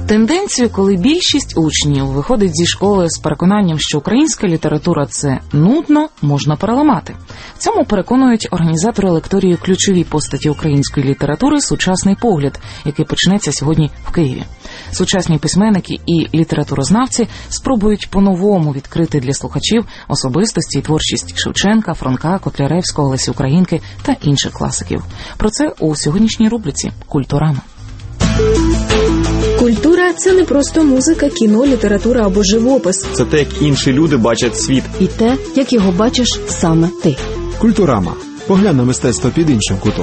Тенденцію, коли більшість учнів виходить зі школи з переконанням, що українська література – це нудно, можна переламати. В цьому переконують організатори лекторії «Ключові постаті української літератури. Сучасний погляд», який почнеться сьогодні в Києві. Сучасні письменники і літературознавці спробують по-новому відкрити для слухачів особистості і творчість Шевченка, Франка, Котляревського, Лесі Українки та інших класиків. Про це у сьогоднішній рубриці «Культурама». Культура – це не просто музика, кіно, література або живопис. Це те, як інші люди бачать світ. І те, як його бачиш саме ти. Культурама. Поглянь на мистецтво під іншим кутом.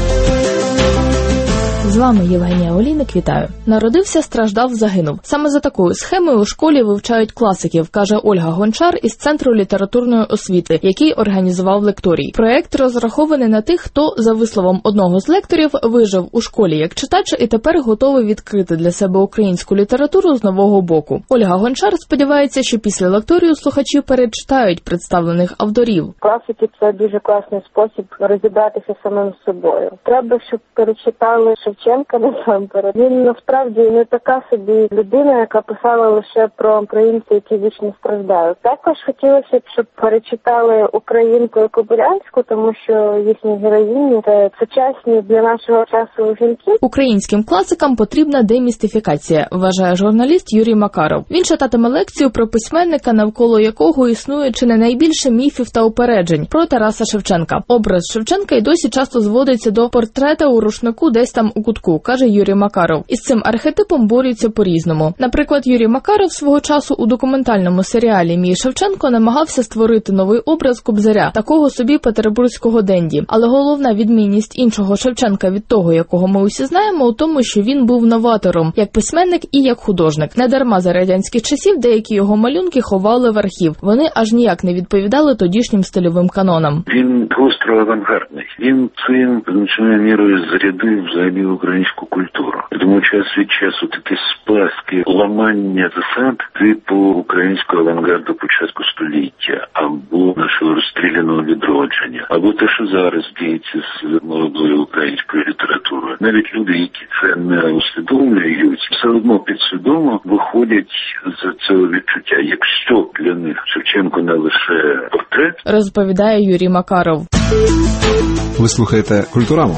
З вами Євгенія Олійник, вітаю. Народився, страждав, загинув. Саме за такою схемою у школі вивчають класиків, каже Ольга Гончар із Центру літературної освіти, який організував лекторій. Проєкт розрахований на тих, хто, за висловом одного з лекторів, вижив у школі як читач і тепер готовий відкрити для себе українську літературу з нового боку. Ольга Гончар сподівається, що після лекторію слухачі перечитають представлених авторів. Класики – це дуже класний спосіб розібратися самим собою. Треба, щоб перечитали Шевченка насамперед. Він насправді не така собі людина, яка писала лише про українців, які вічно страждають. Також хотілося б, щоб перечитали Українку і Кобилянську, тому що їхні героїні – це сучасні для нашого часу жінки. Українським класикам потрібна демістифікація, вважає журналіст Юрій Макаров. Він читатиме лекцію про письменника, навколо якого існує чи не найбільше міфів та упереджень про Тараса Шевченка. Образ Шевченка й досі часто зводиться до портрета у рушнику десь там у кутку, каже Юрій Макаров. Із цим архетипом борються по-різному. Наприклад, Юрій Макаров свого часу у документальному серіалі «Мій Шевченко» намагався створити новий образ Кобзаря, такого собі петербурзького денді. Але головна відмінність іншого Шевченка від того, якого ми усі знаємо, у тому, що він був новатором, як письменник і як художник. Недарма за радянських часів деякі його малюнки ховали в архів. Вони аж ніяк не відповідали тодішнім стильовим канонам. Він гостро авангардний. Він цим значною мірою зарядив взагалі українську культуру. Я думаю, час від часу такі сплески ламання засад типу українського авангарду початку століття, або нашого розстріляного відродження, або те, що зараз діється з молодою українською літературою. Навіть люди, які це не усвідомлюють, все одно підсвідомо виходять з цього відчуття. Якщо для них Шевченко не лише портрет, розповідає Юрій Макаров. Ви слухаєте «Культураму».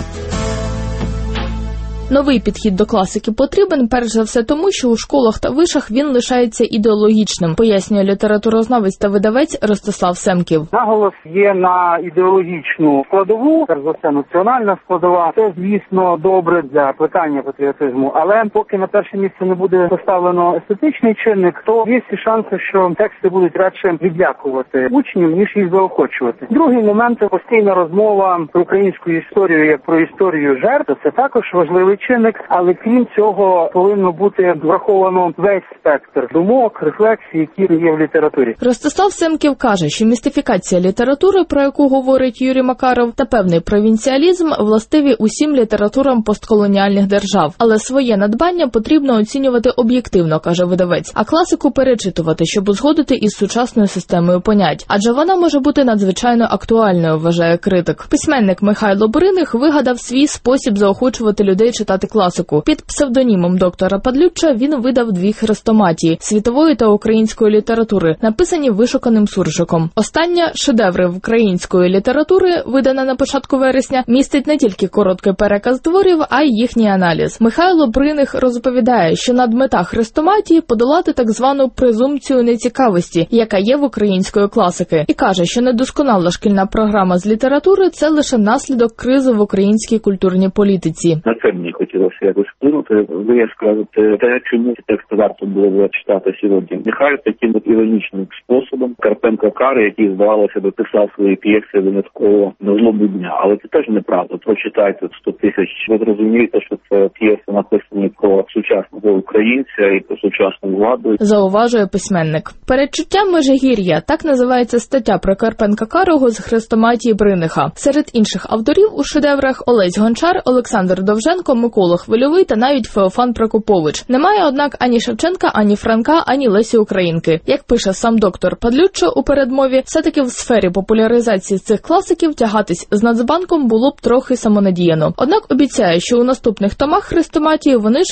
Новий підхід до класики потрібен, перш за все тому, що у школах та вишах він лишається ідеологічним, пояснює літературознавець та видавець Ростислав Семків. Наголос є на ідеологічну складову, перш за все національна складова. Це, звісно, добре для питання патріотизму, але поки на перше місце не буде поставлено естетичний чинник, то є всі шанси, що тексти будуть радше відлякувати учнів, ніж їх заохочувати. Другий момент – постійна розмова про українську історію як про історію жертв. Це також важливий чинник, але крім цього повинно бути враховано весь спектр думок, рефлексій, які є в літературі. Ростислав Семків каже, що містифікація літератури, про яку говорить Юрій Макаров, та певний провінціалізм властиві усім літературам постколоніальних держав. Але своє надбання потрібно оцінювати об'єктивно, каже видавець, а класику перечитувати, щоб узгодити із сучасною системою понять. Адже вона може бути надзвичайно актуальною, вважає критик. Письменник Михайло Бриних вигадав свій спосіб заохочувати людей читати класику. Під псевдонімом доктора Падлючча він видав 2 хрестоматії – світової та української літератури, написані вишуканим суржиком. Остання – шедеври української літератури, видана на початку вересня, містить не тільки короткий переказ творів, а й їхній аналіз. Михайло Бриних розповідає, що надмета хрестоматії – подолати так звану презумпцію нецікавості, яка є в української класики. І каже, що недосконала шкільна програма з літератури – це лише наслідок кризи в українській культурній політиці. на це мені хотілося якось вплинути. Ви скажете, те, чому ці тексти варто було читати сьогодні. Нехай таким іронічним способом Карпенко Карий, який, здавалося, дописав свої п'єси винятково на злобу дня. Але це теж неправда. Прочитайте 100 тисяч. Ви зрозумієте, що це п'єси написані про сучасного українця і про сучасну владу. Зауважує письменник. Передчуття Межигір'я – так називається стаття про Карпенка Карого з хрестоматії Бриниха. Серед інших авторів у шедеврах Олесь Гончар, Олександр Довженко, Микола Хвильовий та навіть Феофан Прокопович. Немає, однак, ані Шевченка, ані Франка, ані Лесі Українки. Як пише сам доктор Падлюччо у передмові, все-таки в сфері популяризації цих класиків тягатись з Нацбанком було б трохи самонадіяно. Однак обіцяє, що у наступних томах хрестоматії вони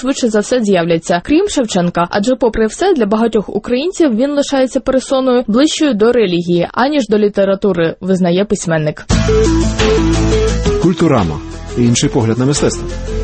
швидше за все з'являться. Крім Шевченка, адже попри все, для багатьох українців він лишається персоною ближчою до релігії, аніж до літератури, визнає письменник. Культурама. Інший погляд на мистецтво.